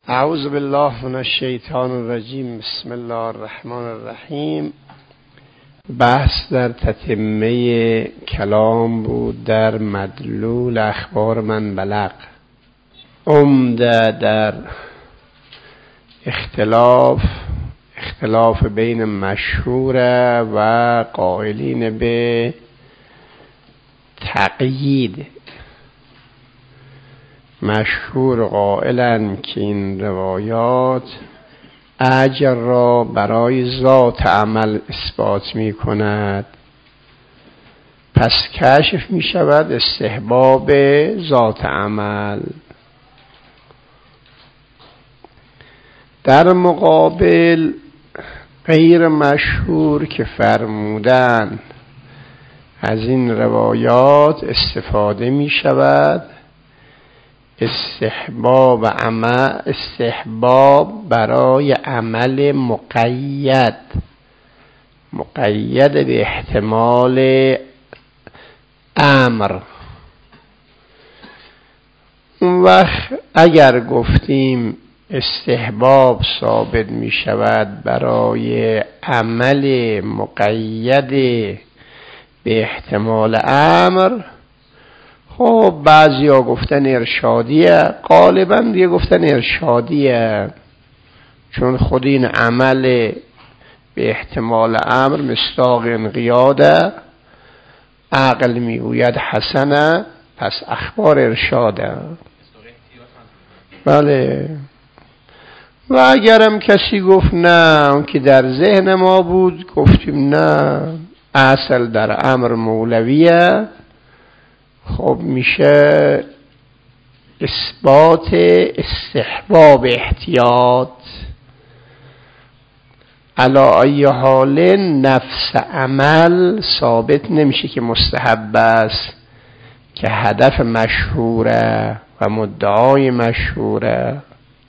اعوذ بالله من الشیطان الرجیم. بسم الله الرحمن الرحیم. بحث در تتمه کلام بود در مدلول اخبار من بلغ. عمده در اختلاف بین مشهور و قائلین به تقیید. مشهور قائلن که این روایات اجر را برای ذات عمل اثبات می کند، پس کشف می شود استحباب ذات عمل. در مقابل غیر مشهور که فرمودن از این روایات استفاده می شود استحباب برای عمل مقید به احتمال امر. اون وقت اگر گفتیم استحباب ثابت می شود برای عمل مقید به احتمال امر، خب بعضی ها گفتن ارشادیه، غالبا دیگه گفتن ارشادیه، چون خود این عمل به احتمال امر مصداق انقیاده، عقل میگوید حسنه، پس اخبار ارشاده. بله. و اگرم کسی گفت نه اون که در ذهن ما بود، گفتیم نه اصل در امر مولویه، خب میشه اثبات استحباب احتیاط. علی ای حال نفس عمل ثابت نمیشه که مستحب است، که هدف مشهوره و مدعای مشهوره.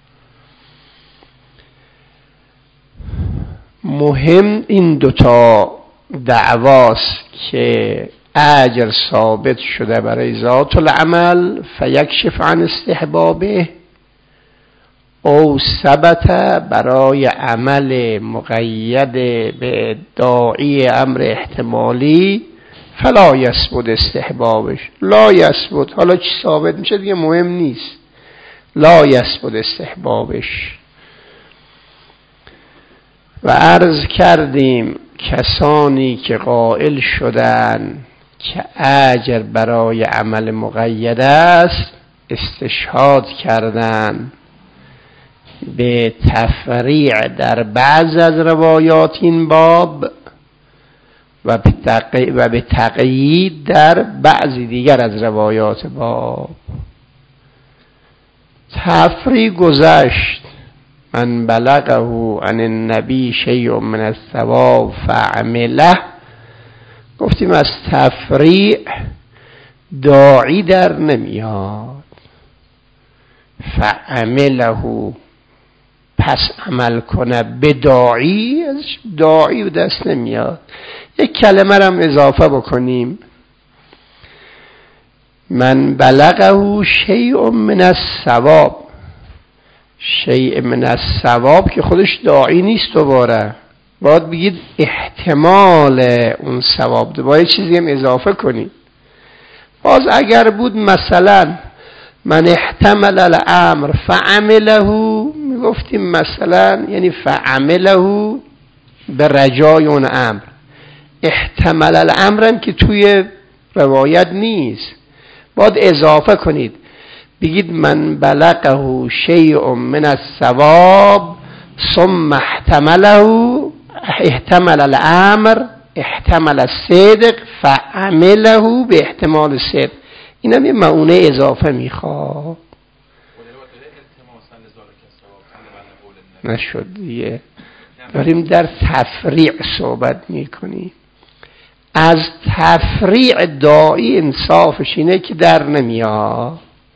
مهم این دوتا دعواست که اجر ثابت شده برای ذات العمل فیکشف عن استحبابه، او ثبت برای عمل مقید به ادعای امر احتمالی فلا یثبت استحبابش. لا یثبت، حالا چی ثابت میشه دیگه مهم نیست، لا یثبت استحبابش. و عرض کردیم کسانی که قائل شدن که اجر برای عمل مقید است استشهاد کردن به تفریع در بعض از روایات این باب و به تقیید در بعضی دیگر از روایات باب. تفریع گذشت، من بلغه عن النبی شیء من الثواب فعمله. گفتیم از تفریع داعی در نمیاد، فعمله پس عمل کنه به داعی، از داعی به دست نمیاد. یک کلمه رو هم اضافه بکنیم، من بلغه شیء من الثواب. شیء من الثواب که خودش داعی نیست، دوباره باید بگید احتمال اون ثواب، باید چیزی هم اضافه کنید. باز اگر بود مثلا من احتمل الامر فعمله، میگفتیم مثلا یعنی فعمله به رجای اون امر. احتمل الامر هم که توی روایت نیست، باید اضافه کنید، بگید من بلغه شیء من الثواب ثم احتمل الامر احتمل الصدق فعمله به احتمال صدق. این هم یه معونه اضافه میخواد. نشد دیگه، داریم در تفریع صحبت میکنیم. از تفریع داعی انصافش اینه که در نمیاد.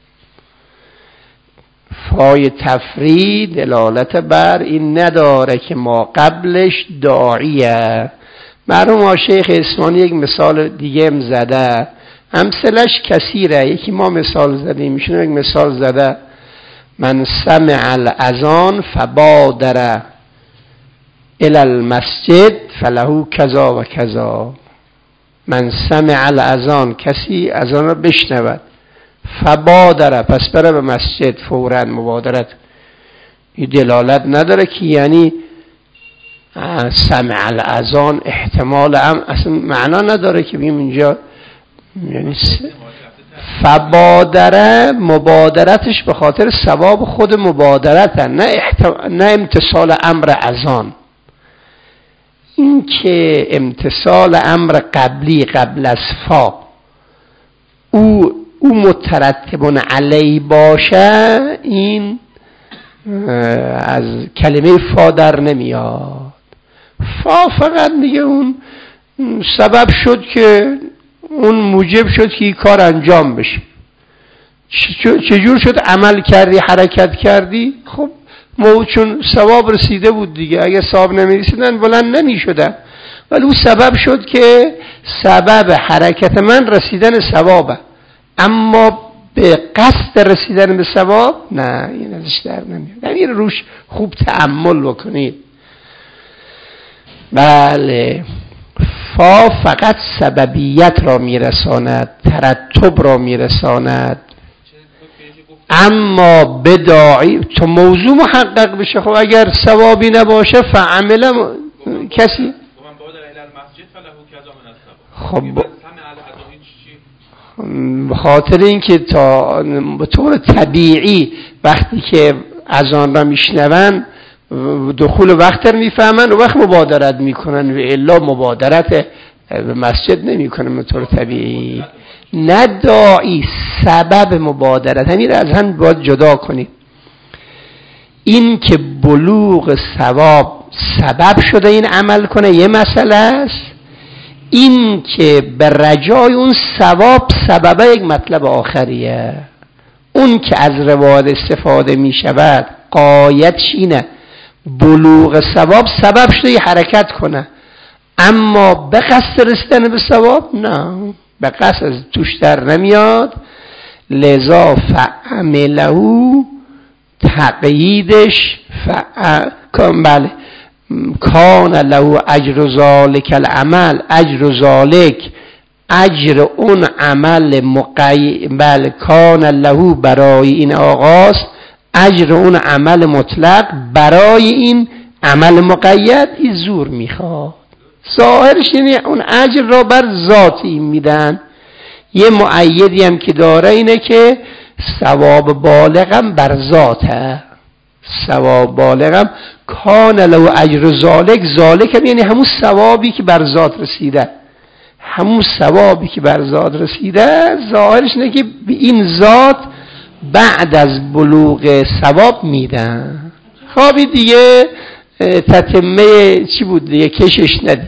فای تفریع دلالت بر این نداره که ما قبلش داعیه. مرحوم شیخ اسمانی یک مثال دیگه هم زده، امثلش کثیره، یکی ما مثال زدیم، ایشون یک مثال زده. من سمع الاذان فبادر الی المسجد فله کذا و کذا. من سمع الاذان، کسی اذان را بشنود، فبادر، پس بره به مسجد فوراً، مبادرت. این دلالت نداره که یعنی سمع الاذان احتمال اصلا معنا نداره که بگیم اینجا یعنی فبادره، مبادرتش به خاطر ثواب خود مبادرت، نه امتثال امر اذان. این که امتثال امر قبلی قبل از فا او مترتب علی باشه، این از کلمه فا در نمیاد. فا فقط میگه اون سبب شد که اون موجب شد که این کار انجام بشه. چجور شد؟ عمل کردی، حرکت کردی، خب چون ثواب رسیده بود دیگه، اگه ثواب نمیرسیدن بلند نمیشدن، ولی اون سبب شد که سبب حرکت من رسیدن ثوابه، اما به قصد رسیدن به ثواب نه، این ازش در نمیاد. این روش خوب تأمل بکنید. بله، فا فقط سببیت را میرساند، ترتب را میرساند، اما بداعی تو موضوع محقق بشه. خب اگر ثوابی نباشه فعمل کسی خب به خاطر اینکه تا به طور طبیعی وقتی که اذان را میشنون دخول وقت رو میفهمن و وقت مبادرت میکنن، و الا مبادرت به مسجد نمیکنن به طور طبیعی. نداعی، سبب مبادرت. همین را از هم باید جدا کنیم. این که بلوغ ثواب سبب شده این عمل کنه یه مسئله است، این که به رجای اون ثواب سببه یک مطلب آخریه. اون که از روایت استفاده می شود قایتش اینه بلوغ ثواب سبب شده یه حرکت کنه، اما به قصد رسیدن به ثواب نه، به قصد از توش در نمیاد. لذا فعمله تقییدش بله کان له اجر ذالک العمل، اجر ذالک، اجر اون عمل بله کان له برای این آغاز، اجر اون عمل مطلق برای این عمل مقید. این زور میخواد، ظاهرش یعنی اون اجر را بر ذات این میدن. یه مؤیدی هم که داره اینه که ثواب بالغم بر ذاته، ثواب بالغم کان له اجر ذالک، ذالک هم یعنی همون ثوابی که بر ذات رسیده، همون ثوابی که بر ذات رسیده. ظاهرش اینه که به این ذات بعد از بلوغ ثواب میدن. خوابی دیگه تتمه چی بود دیگه، کشش ندیم،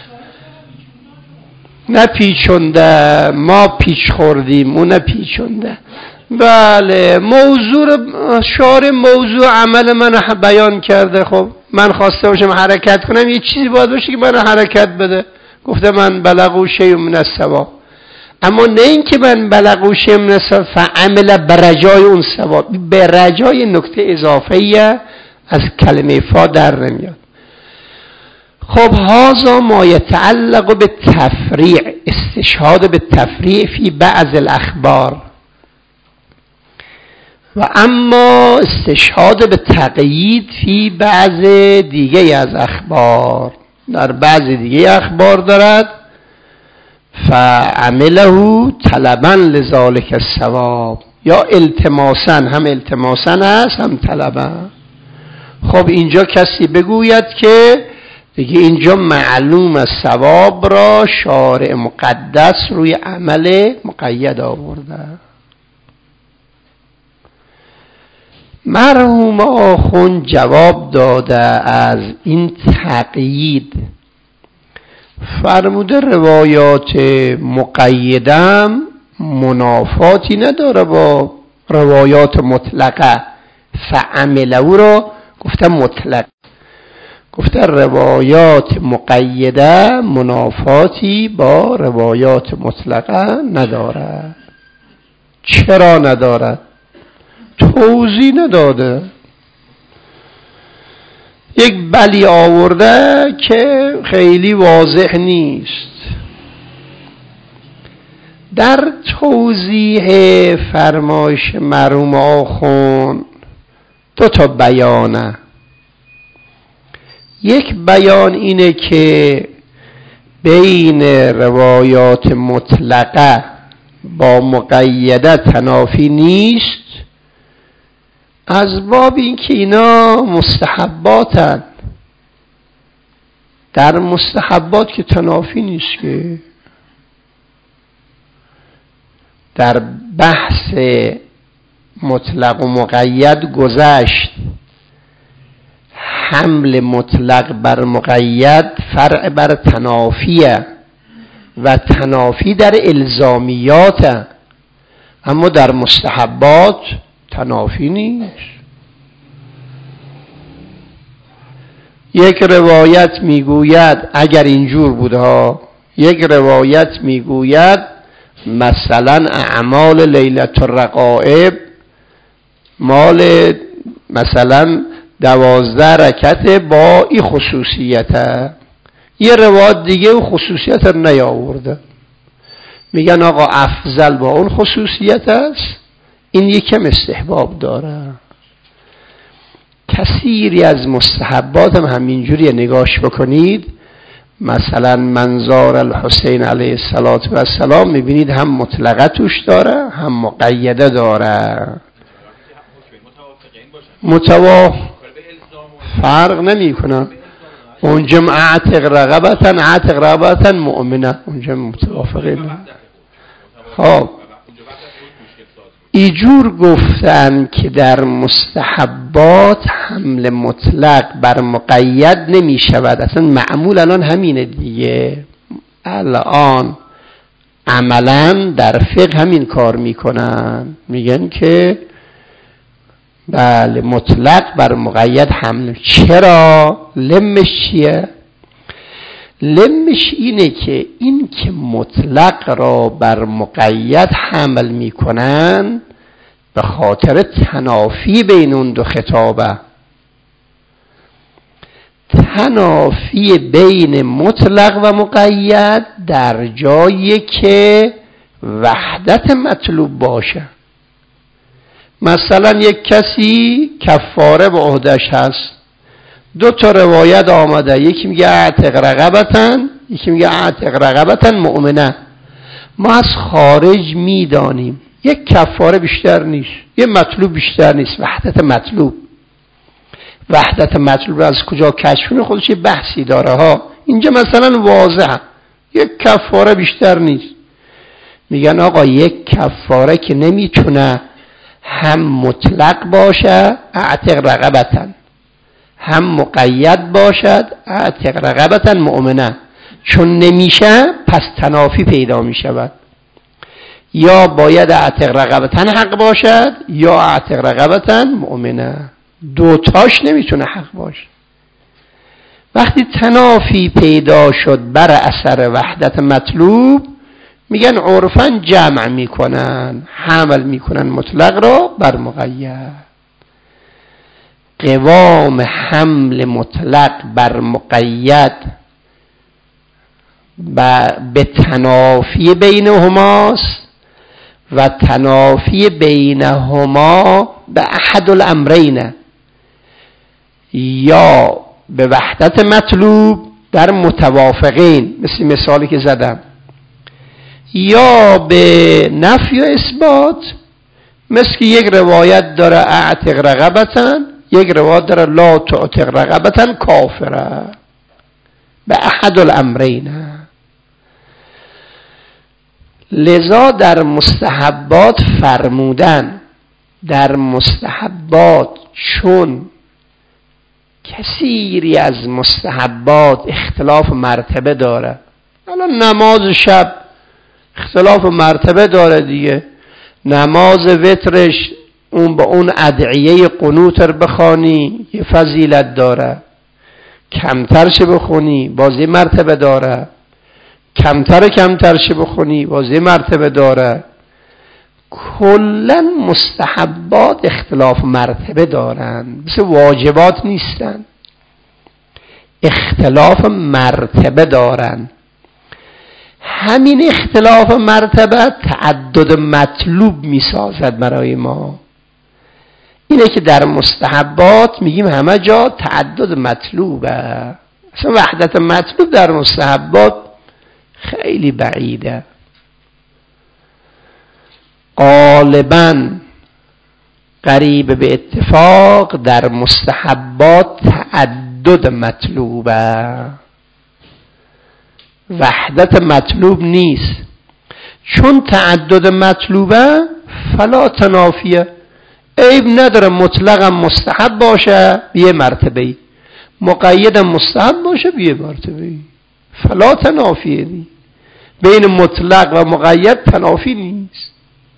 نپیچونده، ما پیچ خوردیم اون نپیچونده. بله، موضوع شارع موضوع عمل من بیان کرده. خب من خواسته باشم حرکت کنم، یه چیزی باید باشه که من حرکت بده. گفته من بلغوا شیء من الثواب، اما نه این که من بلغوا شیء من الثواب فعمل برجای اون ثواب، برجای نکته اضافیه از کلمه فا در نمیاد. خب هذا ما يتعلق به تفریع، استشهاد به تفریع فی بعض الاخبار، و اما استشهاد به تقیید فی بعض دیگه از اخبار، در بعض دیگه اخبار دارد. فعمله طلبا لذالک الثواب، یا التماسا، هم التماسا هست هم طلبا. خب اینجا کسی بگوید که دیگه اینجا معلوم از ثواب را شارع مقدس روی عمل مقید آورده. مرحوم آخوند جواب داده از این تقیید، فرموده روایات مقیدم منافاتی نداره با روایات مطلقه. فعمله را گفته مطلق، گفته روایات مقیده منافاتی با روایات مطلقه نداره. چرا نداره؟ توضیح نداده، یک بلی آورده که خیلی واضح نیست. در توضیح فرمایش مرحوم آخوند دو تا بیانه. یک بیان اینه که بین روایات مطلقه با مقیده تنافی نیست، از باب این که اینا مستحباتن. در مستحبات که تنافی نیست، که در بحث مطلق و مقید گذشت. حمل مطلق بر مقید فرع بر تنافیه و تنافی در الزامیاته، اما در مستحبات تنافی نیست. یک روایت میگوید اگر اینجور بوده، یک روایت میگوید مثلا اعمال لیلة الرقائب مال مثلا 12 رکعت با این خصوصیته، یه روایت دیگه اون خصوصیت رو نیاورده، میگن آقا افضل با اون خصوصیت است، این یکم استحباب داره. کثیری از مستحبات هم همینجوری نگاش بکنید، مثلا منظار الحسین علیه السلام میبینید هم مطلقه توش داره هم مقیده داره. فرق نمی کنه. اونجا اعتق رقبتا مؤمنه، اونجا متوافقین. خب ایجور گفتن که در مستحبات حمل مطلق بر مقید نمی شود. اصلا معمول الان همینه دیگه، الان عملا در فقه همین کار میکنن، میگن که بله مطلق بر مقید حمل. چرا؟ لمش چیه؟ لمش اینه که این که مطلق را بر مقید حمل میکنن به خاطر تنافی بین اون دو خطابه. تنافی بین مطلق و مقید در جایی که وحدت مطلوب باشه. مثلا یک کسی کفاره به عهدش هست، دو تا روایت آمده، یکی میگه اعتق رقبتن، یکی میگه اعتق رقبتن مؤمنه. ما از خارج میدانیم یک کفاره بیشتر نیست، یک مطلوب بیشتر نیست، وحدت مطلوب. وحدت مطلوب از کجا کشف کنه خودش یه بحثی داره ها. اینجا مثلا واضحه یک کفاره بیشتر نیست. میگن آقا یک کفاره که نمیتونه هم مطلق باشه اعتق رقبتن، هم مقید باشد اعتق رقبتن مؤمنه، چون نمیشه پس تنافی پیدا میشود. یا باید اعتق رقبتن حق باشد یا اعتق رقبتن مؤمنه، دوتاش نمیتونه حق باشه. وقتی تنافی پیدا شد بر اثر وحدت مطلوب، میگن عرفاً جمع میکنن، حمل میکنن مطلق را بر مقید. قوام حمل مطلق بر مقید به تنافی بینهماست و تنافی بینهما به احد الامرین، یا به وحدت مطلوب در متوافقین مثل مثالی که زدم، یا به نفی و اثبات مثل که یک روایت داره اعتق رقبتن، یک روایت داره لا تعتق رقبتن کافره، به احد الامرین. لذا در مستحبات فرمودن، در مستحبات چون کثیری از مستحبات اختلاف مرتبه داره، الان نماز شب اختلاف مرتبه داره دیگه، نماز وترش اون با اون ادعیه قنوت رو بخوانی یه فضیلت داره، کمترش بخونی بازی مرتبه داره، کمترش بخونی بازی مرتبه داره. کلن مستحبات اختلاف مرتبه دارن، مثل واجبات نیستن، اختلاف مرتبه دارن. همین اختلاف مرتبه تعدد مطلوب میسازد برای ما. اینه که در مستحبات میگیم همه جا تعدد مطلوبه، اصلا وحدت مطلوب در مستحبات خیلی بعیده. غالباً قریب به اتفاق در مستحبات تعدد مطلوبه، وحدت مطلوب نیست. چون تعدد مطلوبه فلا تنافیه، عیب نداره مطلقا مستحب باشه بیه مرتبه‌ای، مقیدم مستحب باشه بیه مرتبه‌ای، فلا تنافیه دی. بین مطلق و مقید تنافی نیست.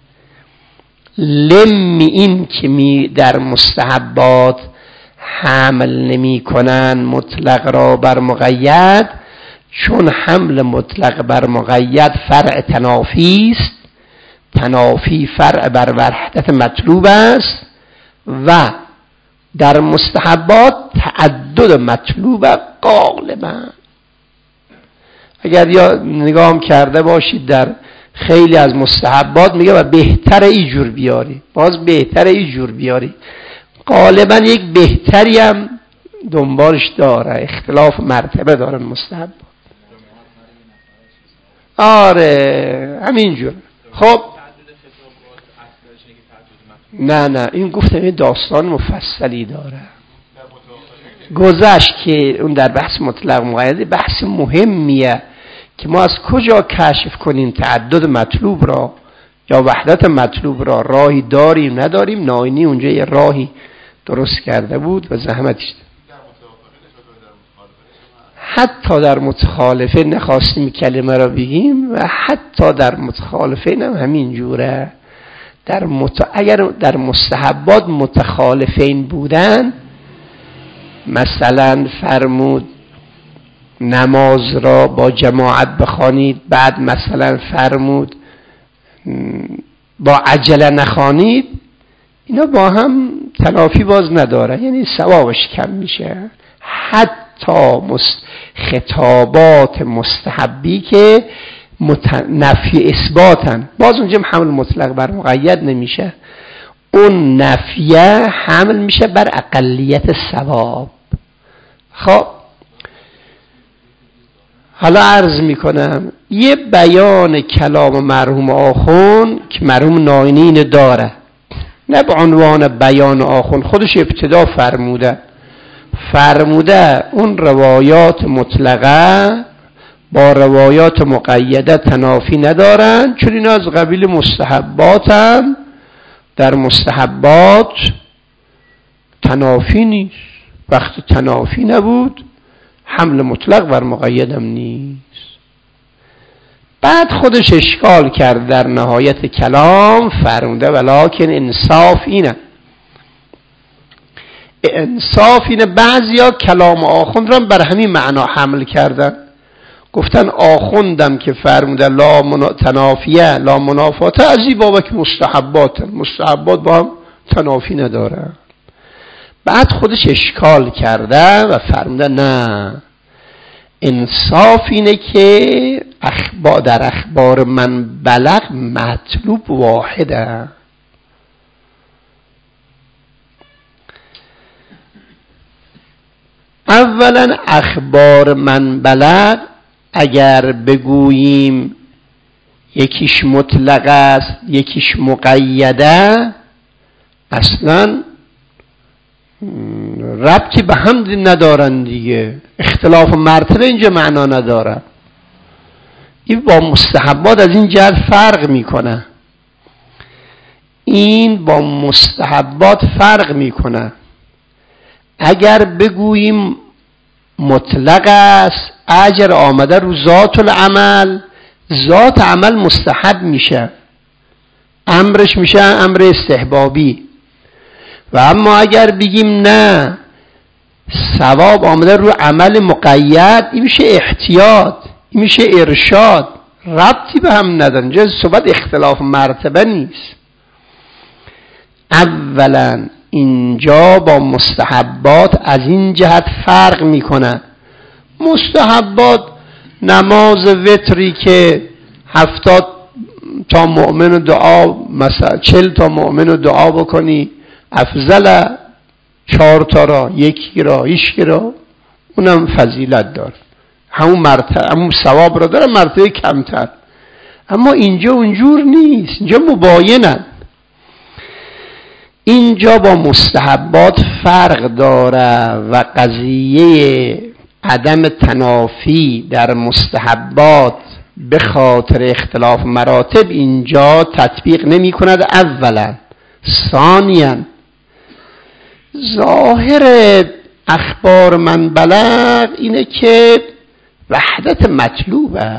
لمی این که در مستحبات حمل نمی کنن مطلق را بر مقید، چون حمل مطلق بر مقید فرع تنافی است، تنافی فرع بر وحدت مطلوب است و در مستحبات تعدد مطلوب غالبا. اگر یا نگاه کرده باشید در خیلی از مستحبات میگه و بهتر اینجور بیاری، باز بهتر اینجور بیاری، غالبا یک بهتری هم دنبالش داره، اختلاف مرتبه دارن مستحبات. آره همینجور. خب نه این گفتم این داستان مفصلی داره، گذشت که اون در بحث مطلق مقید بحث مهمیه که ما از کجا کشف کنیم تعدد مطلوب را یا وحدت مطلوب را، راهی داریم نداریم. ناینی اونجا یه راهی درست کرده بود و زحمتش حتی در متخالفه نخواستیم کلمه را بگیم و حتی در متخالفه هم همین جوره. اگر در مستحبات متخالفین بودن، مثلا فرمود نماز را با جماعت بخوانید، بعد مثلا فرمود با عجله نخوانید، اینا با هم تنافی باز نداره، یعنی ثوابش کم میشه. حتی خطابات مستحبی که نفی اثباتن، باز اونجا حمل مطلق بر مقید نمیشه، اون نفیه حمل میشه بر اقلیت ثواب. خب حالا عرض میکنم یه بیان کلام مرحوم آخوند که مرحوم ناینی اینو داره، نه به عنوان بیان آخوند، خودش ابتدا فرموده اون روایات مطلقه با روایات مقیده تنافی ندارن، چون اینا از قبیل مستحباتن، در مستحبات تنافی نیست. وقت تنافی نبود حمل مطلق بر مقیدم نیست. بعد خودش اشکال کرد در نهایت کلام، فرموده ولکن انصاف اینه بعضیا کلام آخوند را بر همین معنا حمل کردن، گفتن آخوندم که فرموده لا تنافیه لا منافاته، از این بابا که مستحبات با هم تنافی نداره. بعد خودش اشکال کرده و فرموده نه، انصاف اینه که در اخبار من بلغ مطلوب واحده. اولا اخبار من بلغ اگر بگوییم یکیش مطلق است یکیش مقیده، اصلا ربطی به هم ندارن دیگه، اختلاف مرتبه اینجا معنا نداره. این با مستحبات از این جهت فرق میکنه، این با مستحبات فرق میکنه. اگر بگوییم مطلق است اجر آمده رو ذات العمل، ذات عمل مستحب میشه، امرش میشه امر استحبابی. و اما اگر بگیم نه ثواب آمده رو عمل مقید، این میشه احتیاط، این میشه ارشاد، ربطی به هم ندارن. جز صحبت اختلاف مرتبه نیست. اولا اینجا با مستحبات از این جهت فرق میکنه. مستحبات نماز وتری که 70 تا مؤمن دعا، مثلا 40 تا مؤمن دعا بکنی، افضل 4 تا را، یکی را، هیچکی را، اونم فضیلت داره، همون ثواب را داره، مرتبه کمتر. اما اینجا اونجور نیست، اینجا مباینن. اینجا با مستحبات فرق داره و قضیه عدم تنافی در مستحبات به خاطر اختلاف مراتب اینجا تطبیق نمی کند. اولا. ثانیاً ظاهر اخبار من بلغ اینه که وحدت مطلوبه.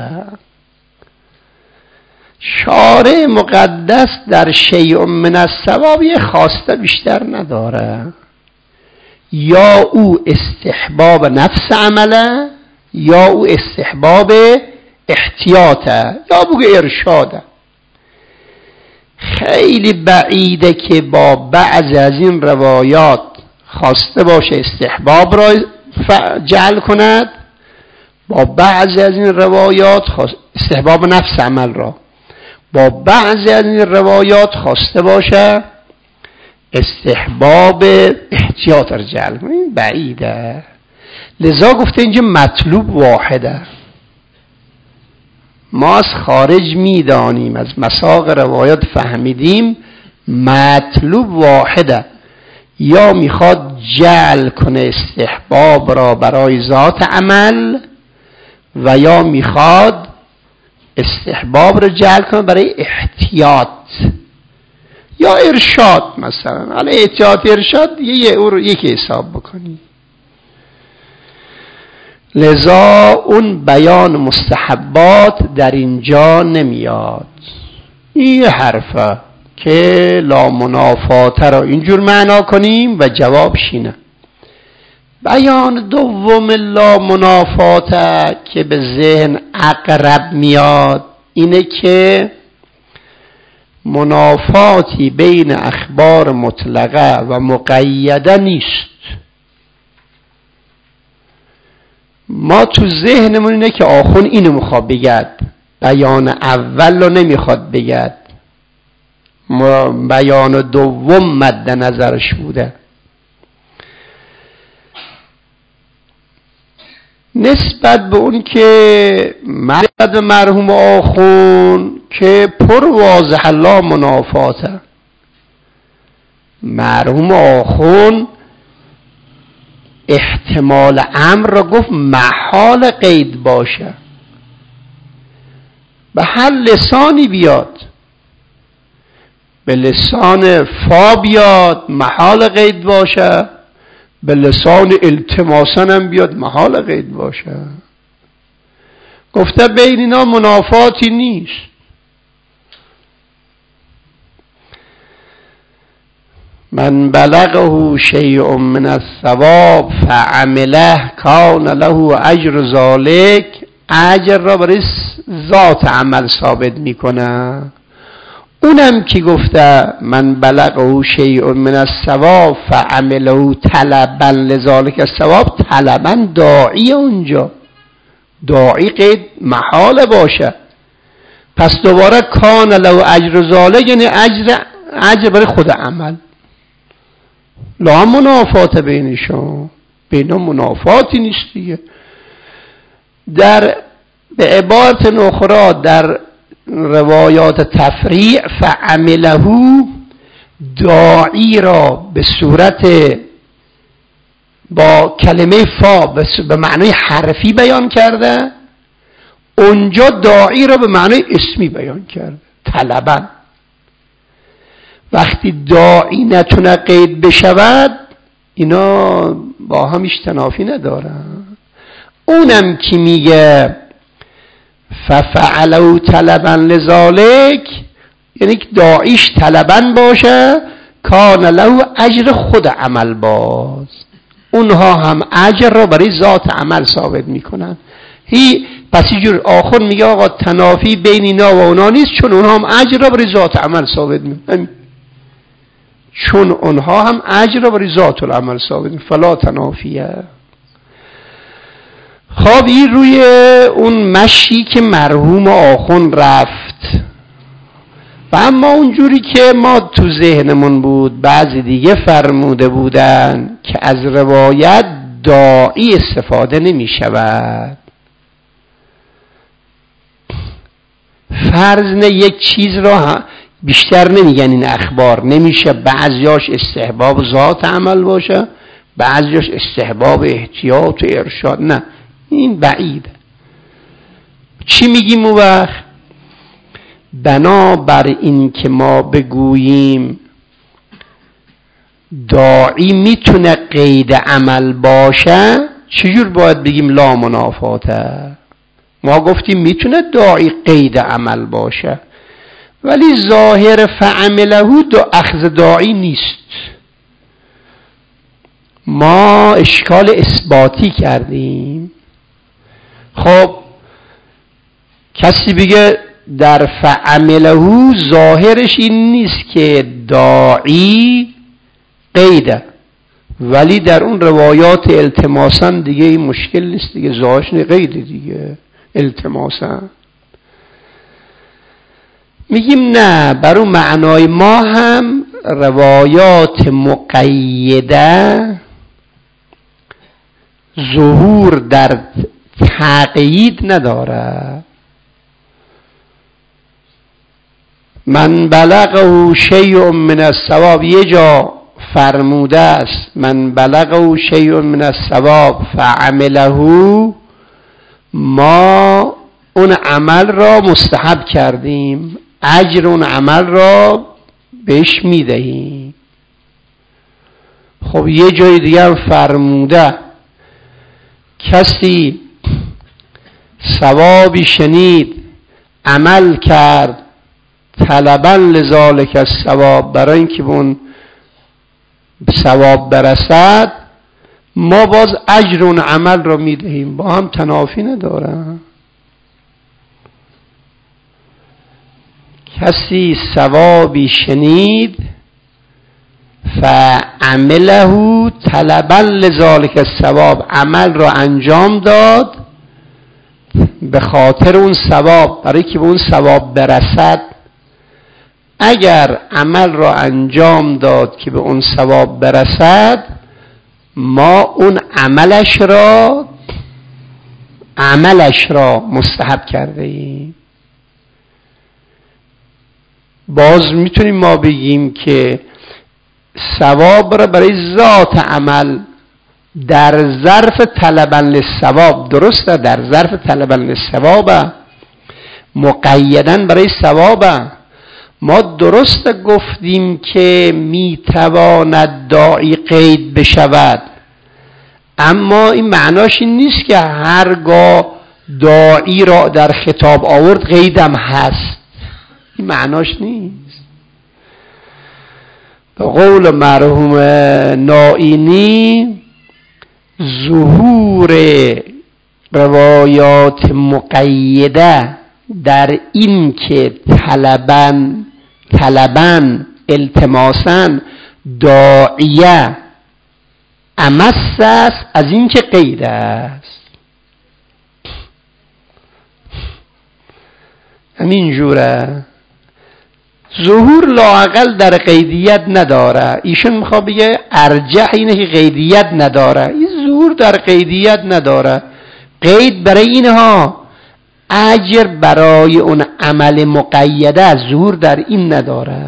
شارع مقدس در شیء من الثواب یه خواسته بیشتر نداره، یا او استحباب نفس عمله یا او استحباب احتیاطه یا بگه ارشاده. خیلی بعیده که با بعض از این روایات خواسته باشه استحباب را جعل کند، با بعض از این روایات استحباب نفس عمل را، با بعضی از این روایات خواسته باشه استحباب احتیاط را جعل کنه. این بعیده. لذا گفته اینجا مطلوب واحده. ما از خارج میدانیم، از مساق روایات فهمیدیم مطلوب واحده، یا میخواد جعل کنه استحباب را برای ذات عمل و یا میخواد استحباب را جعل کنه برای احتیاط یا ارشاد. مثلا حالا احتیاط ارشاد یکی حساب بکنی. لذا اون بیان مستحبات در اینجا نمیاد. این حرفه که لا منافات را اینجور معنا کنیم و جواب شینه. بیان دوم لا منافات که به ذهن اقرب میاد اینه که منافاتی بین اخبار مطلقه و مقیده نیست. ما تو ذهنمون اینه که آخون اینو میخواد بگد، بیان اول رو نمیخواد بگد، بیان دوم مد نظرش بوده. نسبت به اون که مرحوم آخون که پر واضح لا منافاته، مرحوم آخون احتمال امر را گفت محال قید باشه، به هر لسانی بیاد، به لسان فا بیاد محال قید باشه، به لسان التماسن هم بیاد محال قید باشه. گفته بین اینا منافاتی نیست. من بلغه شیء من الثواب فعمله کان له اجر ذلک، اجر را برای ذات عمل ثابت میکنه. اونم که گفته من بلغه شیء من الثواب فعمله طلبا لذلک الثواب، طلبا داعی، اونجا داعی قید محال باشه. پس دوباره کان له اجر ذلک یعنی اجر برای خود عمل. لا منافات بینشون، بینا منافاتی نیست دیگه. به عبارت اخرى در روایات تفریع فعمله داعی را به صورت با کلمه فا به معنای حرفی بیان کرده، اونجا داعی را به معنای اسمی بیان کرده طلبا. وقتی داعی نتونه قید بشود اینا با هم تنافی ندارن. اونم که میگه ففعلوا طلبا لذالک یعنی که داعیش طلبا باشه، کان له اجر خود عمل باز، اونها هم اجر را برای ذات عمل ثابت میکنن. پس اینجور آخر میگه آقا تنافی بین اینا و اونا نیست، چون اونها هم اجر را برای ذات عمل ثابت میکنن. چون اونها هم اجر را برای ذات العمل ثابت فلا تنافیه. خب این روی اون مشی که مرحوم آخوند رفت. و اما اونجوری که ما تو ذهنمون بود بعضی دیگه فرموده بودن که از روایت داعی استفاده نمی شود. فرض نه یک چیز را بیشتر نمیگن این اخبار، نمیشه بعضیاش استحباب ذات عمل باشه، بعضیاش استحباب احتیاط و ارشاد، نه این بعید. چی میگیم اون وقت؟ بنابر این که ما بگوییم داعی میتونه قید عمل باشه، چجور باید بگیم لا منافاته؟ ما گفتیم میتونه داعی قید عمل باشه ولی ظاهر فعمله اخذ داعی نیست. ما اشکال اثباتی کردیم. خب کسی بگه در فعمله ظاهرش این نیست که داعی قیده، ولی در اون روایات التماسا دیگه این مشکل نیست دیگه، ظاهرش قیده دیگه التماسا. میگیم نه، بر اون معنای ما هم روایات مقیده ظهور در تقیید نداره. من بلغه شیء من الثواب، یه جا فرموده است من بلغه شیء من الثواب فعمله، ما اون عمل را مستحب کردیم، اجر اون عمل را بهش میدهیم. خب یه جای دیگه هم فرموده کسی ثوابی شنید عمل کرد طلبا لذالک الثواب، برای اینکه به اون ثواب برسد ما باز اجر اون عمل را میدهیم، با هم تنافی نداره. کسی ثوابی شنید فعمله طلبا لذالک الثواب، عمل را انجام داد به خاطر اون ثواب، برای که به اون ثواب برسد. اگر عمل را انجام داد که به اون ثواب برسد ما اون عملش را مستحب کرده ایم. باز میتونیم ما بگیم که ثواب را برای ذات عمل در ظرف طلبا للثواب، درسته در ظرف طلبا للثواب مقیدن برای ثواب، ما درست گفتیم که میتواند داعی قید بشود، اما این معناش این نیست که هرگاه داعی را در خطاب آورد قیدم هست، این معناش نیست. به قول مرحوم نائینی ظهور روایات مقیده در این که طلباً التماساً داعیه امس است از این که قید است. همین جوره ظهور لااقل در قیدیت نداره. ایشون میخواد بگه ارجح اینه که قیدیت نداره، این ظهور در قیدیت نداره. قید برای اینها، اجر برای اون عمل مقیده، ظهور در این نداره.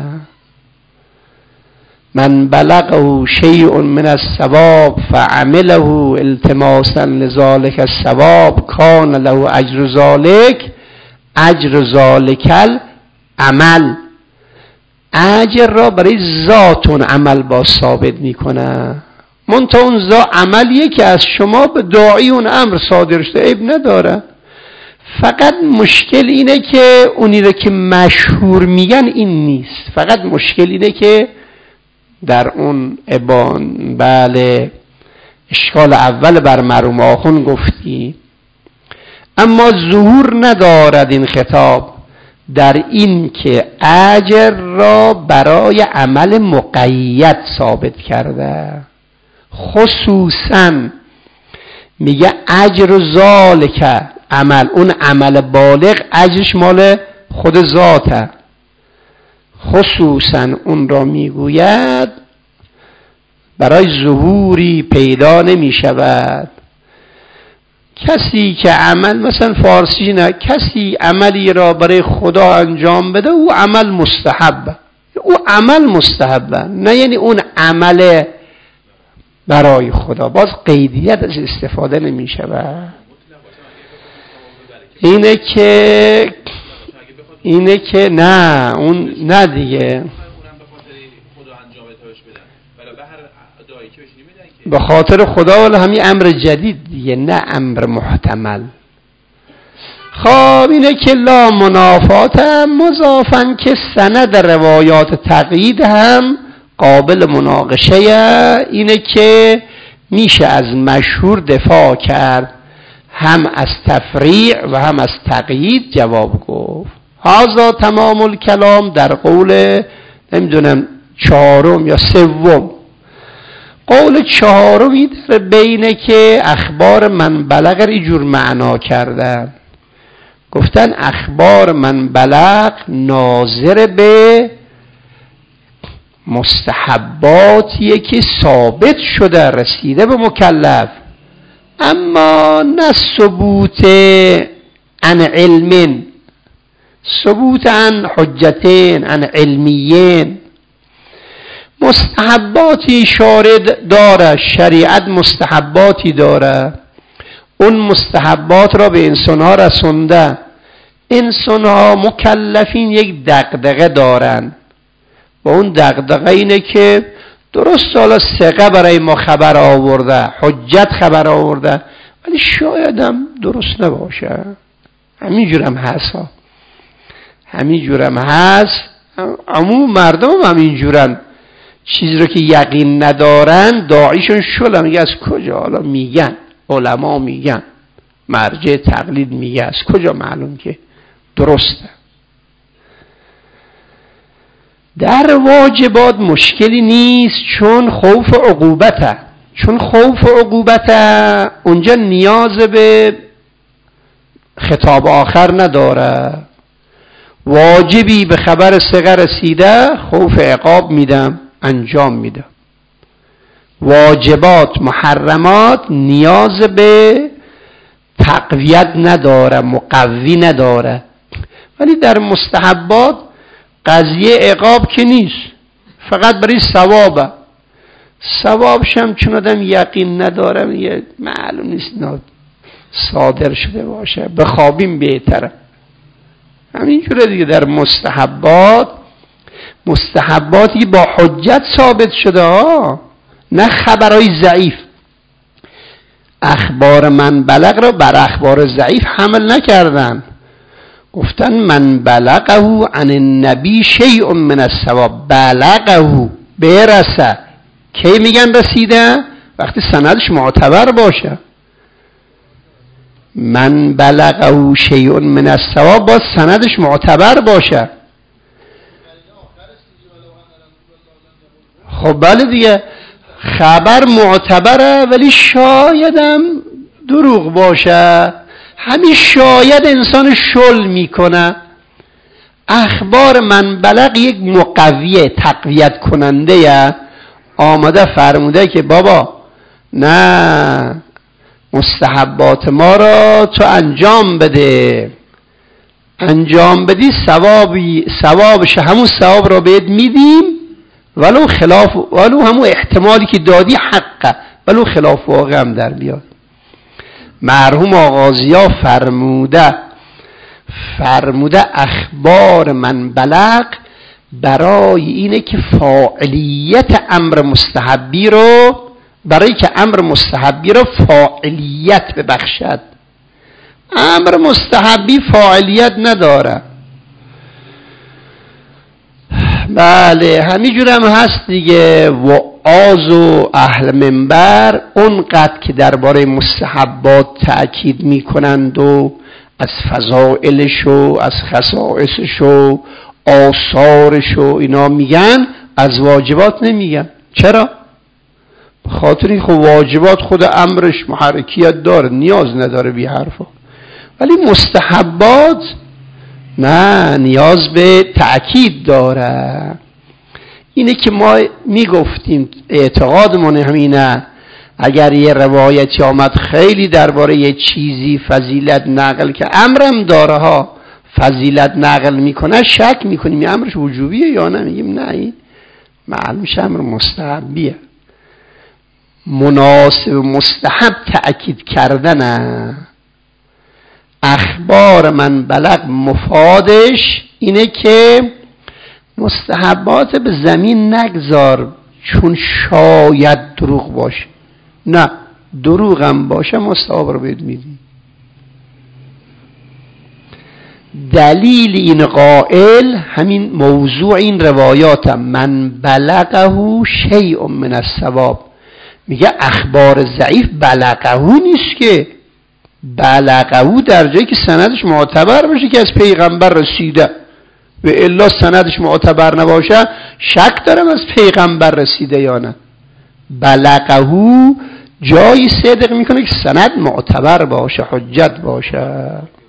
من بلغه شیء من الثواب فعمله التماسا لذلك الثواب کان له اجر ذلك، اجر ذلك العمل، اجر را برای ذات اون عمل با ثابت میکنه. منتها اون عملیه که از شما به داعی اون امر صادر شده، عیب نداره. فقط مشکل اینه که اونی رو که مشهور میگن این نیست، فقط مشکل اینه که در اون بله اشکال اول بر مرحوم آخوند گفتی. اما ظهور ندارد این خطاب در این که اجر را برای عمل مقید ثابت کرده. خصوصا میگه اجر ذالک عمل، اون عمل بالغ اجرش مال خود ذاته. خصوصا اون را میگوید برای ظهوری پیدا نمی شود. کسی که عمل، مثلا فارسی نه، کسی عملی را برای خدا انجام بده او عمل مستحبه، او عمل مستحبه، نه یعنی اون عمل برای خدا. باز قیدیت از استفاده نمی شود. اینه که نه اون نه دیگه، به خاطر خدا، ولی همین امر جدید دیگه، نه امر محتمل. خب اینه که لا منافات هم مضافن که سند روایات تقیید هم قابل مناقشه. اینه که میشه از مشهور دفاع کرد، هم از تفریع و هم از تقیید جواب گفت. هذا تمام الکلام در قول نمیدونم چهارم یا سوم. قول چهارمی در بینه که اخبار من بلغ را اینجور معنا کردن، گفتن اخبار من بلغ ناظر به مستحباتیه که ثابت شده رسیده به مکلف، اما نه ثبوت عن علم، ثبوت عن حجتین، عن علمیین. مستحباتی شارد داره، شریعت مستحباتی داره، اون مستحبات را به انسانها رسونده. انسانها مکلفین یک دغدغه دارن و اون دغدغه اینه که درست حالا ثقه برای ما خبر آورده، حجت خبر آورده، ولی شاید هم درست نباشه. همینجورم هست، همینجورم هست. عموم مردم هم همینجورن، چیزی رو که یقین ندارن داعیشون شله. میگه از کجا حالا میگن، علما میگن، مرجع تقلید میگه، از کجا معلوم که درسته. در واجبات مشکلی نیست، چون خوف عقوبته، چون خوف عقوبته اونجا نیاز به خطاب آخر نداره. واجبی به خبر ثقه رسیده، خوف عقاب میدم، انجام میدم. واجبات محرمات نیاز به تقویت نداره، مقوی نداره. ولی در مستحبات قضیه عقاب که نیست، فقط برای ثوابه. ثوابش هم چون آدم یقین نداره، یه معلوم نیست صادر شده باشه، بخوابیم بهتره. همینجوره دیگه. در مستحباتی با حجت ثابت شده ها، نه خبرهای ضعیف. اخبار من بلغ را بر اخبار ضعیف حمل نکردن، گفتن من بلغه عن النبی شیء من الثواب. بلغه برسه، کی میگن رسیده؟ وقتی سندش معتبر باشه. من بلغه شیء من الثواب با سندش معتبر باشه. خب بله دیگه، خبر معتبره ولی شایدم دروغ باشه. همین شاید انسان شل میکنه. اخبار من بلغ یک مقویه، تقویت کننده، آمده فرموده که بابا نه، مستحبات ما را تو انجام بده، انجام بدی ثوابش همون ثواب را بهت میدیم، ولو همون احتمالی که دادی حقه، ولو خلاف واقع هم در بیاد. مرحوم آغازیا فرموده اخبار من بلغ برای اینه که فاعلیت امر مستحبی رو، برای که امر مستحبی رو فاعلیت ببخشد. امر مستحبی فاعلیت نداره. بله همینجور هم هست دیگه. و آز و اهل منبر اونقدر که درباره مستحبات تأکید میکنند و از فضائلش و از خصائصش و آثارش و اینا میگن، از واجبات نمیگن. چرا؟ خاطر این خب واجبات خود امرش محرکیت داره، نیاز نداره بی حرفا. ولی مستحبات نه، نیاز به تأکید داره. اینه که ما میگفتیم اعتقادمون همینه، اگر یه روایتی آمد خیلی درباره یه چیزی فضیلت نقل که امرم داره ها، فضیلت نقل میکنه، شک میکنیم این امرش وجوبیه یا نه؟ میگیم نه، این معلومش امر مستحبیه. مناسب مستحب تأکید کردنه. اخبار من بلغ مفادش اینه که مستحبات به زمین نگذار چون شاید دروغ باشه. نه، دروغ هم باشه مستحب رو بهت میدی. دلیل این قائل همین موضوع این روایات من بلغه شیء من الثواب. میگه اخبار ضعیف بلغه نیست که، بلغه در جایی که سندش معتبر باشه که از پیغمبر رسیده، و الا سندش معتبر نباشه شک دارم از پیغمبر رسیده یا نه. بلغه جایی صدق میکنه که سند معتبر باشه، حجت باشه.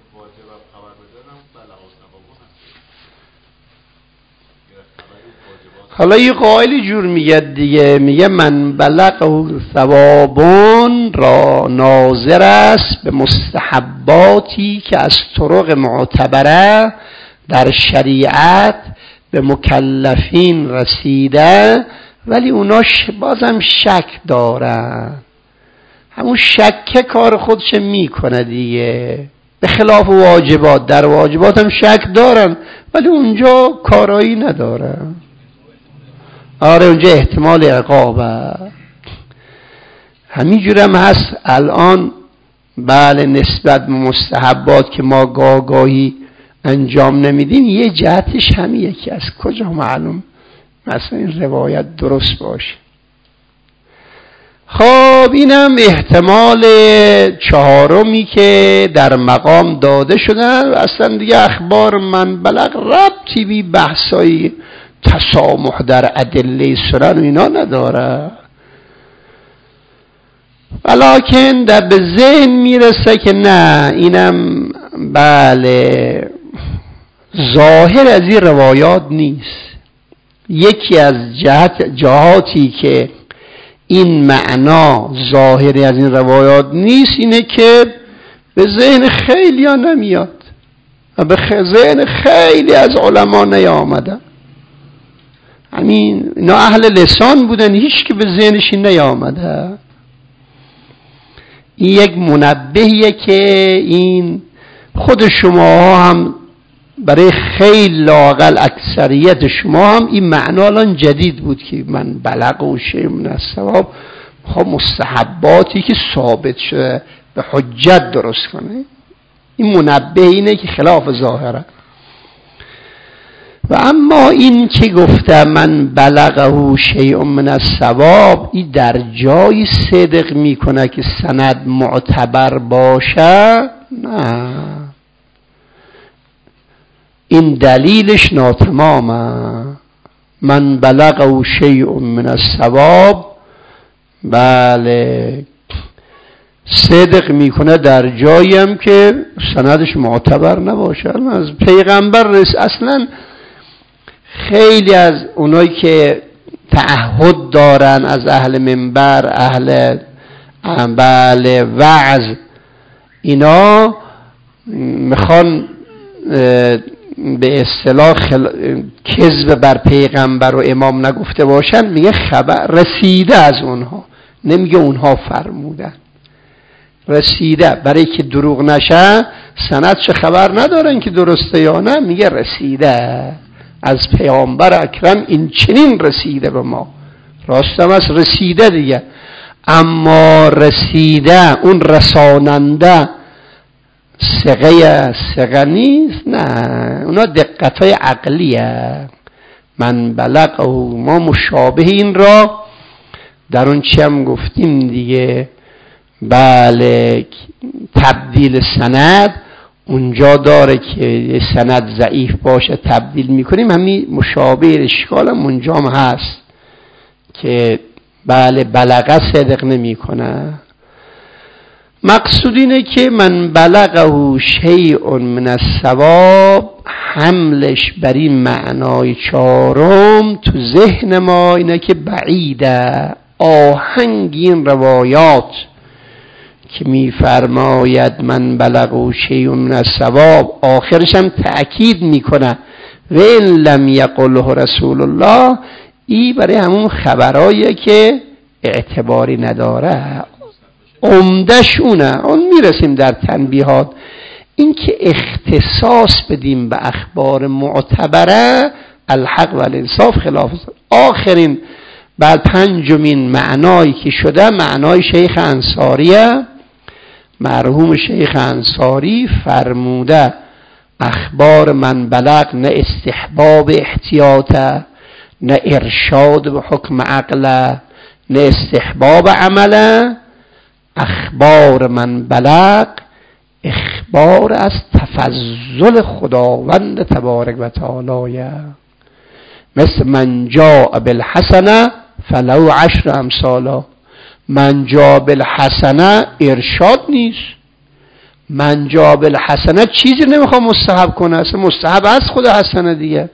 حالا یه قائلی جور میگه دیگه، میگه من بلغه ثوابون را ناظر است به مستحباتی که از طرق معتبره در شریعت به مکلفین رسیده، ولی اونا بازم شک دارن. همون شک کار خودش میکنه دیگه، به خلاف واجبات. در واجبات هم شک دارن ولی اونجا کارایی ندارن. آره اونجا احتمال عقابه. همینجور هم هست الان. بله نسبت به مستحبات که ما گاهی انجام نمیدیم، یه جهتش همیه که از کجا معلوم مثلا این روایت درست باشه. خب اینم احتمال چهارمی که در مقام داده شدن. اصلا دیگه اخبار من بلغ ربطی بی بحثای تسامح در ادله سنن و اینا نداره، ولیکن در به ذهن میرسه که نه، اینم بله ظاهر از این روایات نیست. یکی از جهاتی که این معنا ظاهری از این روایات نیست اینه که به ذهن خیلی ها نمیاد و به ذهن خیلی از علما نیامده. همین اینا اهل لسان بودن، هیچ که به ذهنش نیامده. این یک منبهیه که این خود شما هم برای خیلی لااقل اکثریت شما هم این معنا الان جدید بود که من بلغ و شیء من الثواب، خب مستحباتی که ثابت شده به حجت درست کنه. این منبه اینه که خلاف ظاهره. و اما این که گفته من بلغه شیء من الثواب، این در جای صدق میکنه که سند معتبر باشه؟ نه، این دلیلش ناتمامه. من بلغه شیء من الثواب بله صدق میکنه در جایی هم که سندش معتبر نباشه. از پیغمبر اصلا خیلی از اونایی که تعهد دارن از اهل منبر، اهل بله وعظ، اینا میخوان به اصطلاح کذب بر پیغمبر و امام نگفته باشن، میگه خبر رسیده از اونها، نمیگه اونها فرمودن، رسیده. برای که دروغ نشه سند چه خبر ندارن که درسته یا نه، میگه رسیده از پیامبر اکرم این چنین رسیده به ما. راستم از رسیده دیگه، اما رسیده اون رساننده ثقه نیست. نه، اونا دقتای عقلیه. من بلغ و ما مشابه این را در اون چی هم گفتیم دیگه، بله تبدیل سند اونجا داره که سند ضعیف باشه تبدیل میکنیم، همین مشابه اشکال هم اونجا هم هست که بله بلغه صدق نمیکنه. مقصود اینه که من بلغه شیء من الثواب، حملش بر این معنای چهارم تو ذهن ما اینه که بعیده. آهنگ این روایات که میفرماید من بلغه شیء من الثواب، آخرش هم تأکید میکنه و ان لم یقله رسول الله، ای برای همون خبراییه که اعتباری نداره. عمده‌شونه، اون میرسیم در تنبیهات، این که اختصاص بدیم به اخبار معتبره الحق و الانصاف خلاف. آخرین بعد پنجمین معنایی که شده معنای شیخ انصاریه. مرحوم شیخ انصاری فرموده اخبار من بلغ نه استحباب احتیاطه، نه ارشاد به حکم عقله، نه استحباب عمله. اخبار من بلغ اخبار از تفضل خداوند تبارک و تعالی، مثل من جاء بالحسنه فله عشر امثالها. من جاء بالحسنه ارشاد نیست، من جاء بالحسنه چیزی نمیخوام مستحب کنه، اصلا مستحب از خود حسنه دیگه.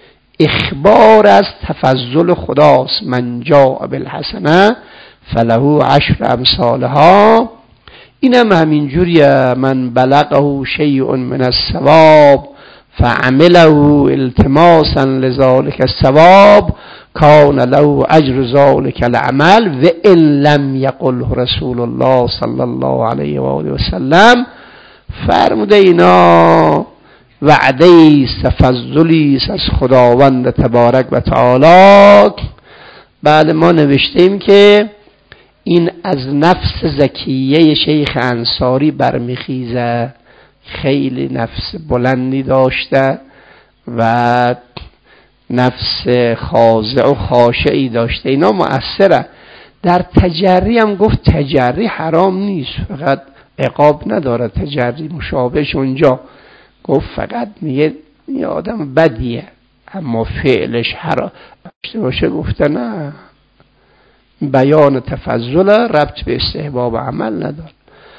اخبار از تفضل خداست. من جاء بالحسنه فله عشر امثالها. اینم همین جوریه. من بلغه شیء من الثواب فعمله التماسا لذلك الثواب کان له اجر ذلك العمل و ان لم یقله رسول الله صلی الله علیه و آله و سلم. فرموده اینا وعده تفضلی از خداوند تبارک و تعالی. بعد ما نوشتیم که این از نفس زکیه شیخ انصاری برمیخیزه، خیلی نفس بلندی داشته و نفس خاضع و خاشعی داشته، اینا مؤثره. در تجری هم گفت تجری حرام نیست، فقط عقاب نداره. تجری مشابهش اونجا گفت فقط میگه این آدم بدیه اما فعلش حرام باشه. گفته نه، بیان تفضل ربط به استحباب عمل نداره.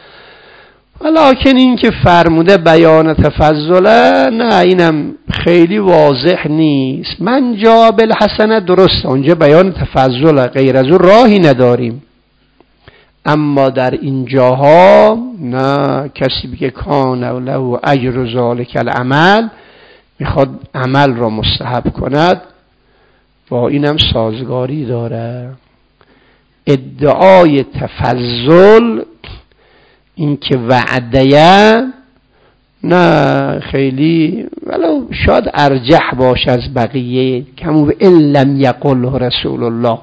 ولیکن این که فرموده بیان تفضله، نه اینم خیلی واضح نیست. من جا بالحسنه درسته، اونجا بیان تفضله، غیر از اون راهی نداریم. اما در این جاها نه، کسی بگه کان له اجر ذلک العمل، میخواد عمل را مستحب کند، با اینم سازگاری داره. ادعای تفضل این که وعده نه خیلی، ولو شاید ارجح باشه از بقیه، کمو به ان لم یقله رسول الله.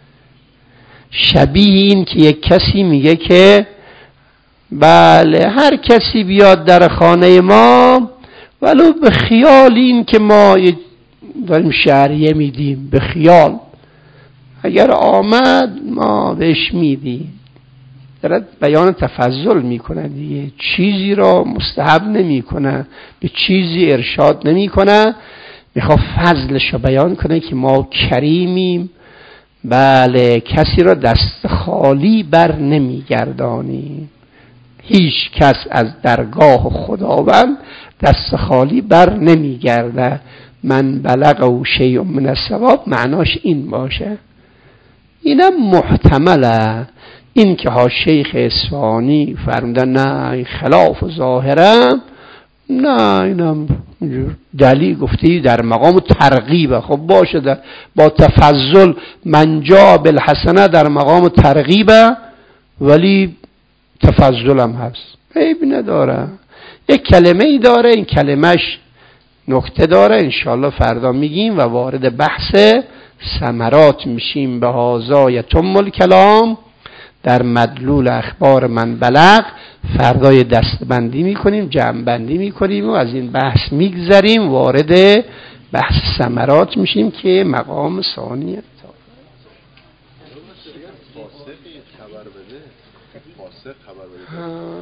شبیه این که یک کسی میگه که بله هر کسی بیاد در خانه ما ولو به خیال این که ما داریم شهریه میدیم، به خیال اگر آمد ما بهش میدیم. دارد بیان تفضل میکنه دیگه، چیزی را مستحب نمیکنه، به چیزی ارشاد نمیکنه، میخواد فضلش رو بیان کنه که ما کریمیم. بله کسی را دست خالی بر نمیگردانیم، هیچ کس از درگاه خداوند دست خالی بر نمیگرده. من بلغه شیء من الثواب معناش این باشه. اینم محتمله. این که ها شیخ اصفهانی فرمودن نه این خلاف ظاهره، نه اینم دلیل گفتی در مقام ترغیبه. خب باشه، با تفضل من جاء بالحسنه در مقام ترغیبه، ولی تفضل هم هست، عیب نداره. یک کلمه ای داره، این کلمش نکته داره، انشاءالله فردا میگیم و وارد بحث ثمرات میشیم. به هذا یتم الکلام، در مدلول اخبار من بلغ فردای دستبندی میکنیم، جمع بندی میکنیم و از این بحث میگذریم، وارد بحث ثمرات میشیم که مقام ثانیه. خبر بده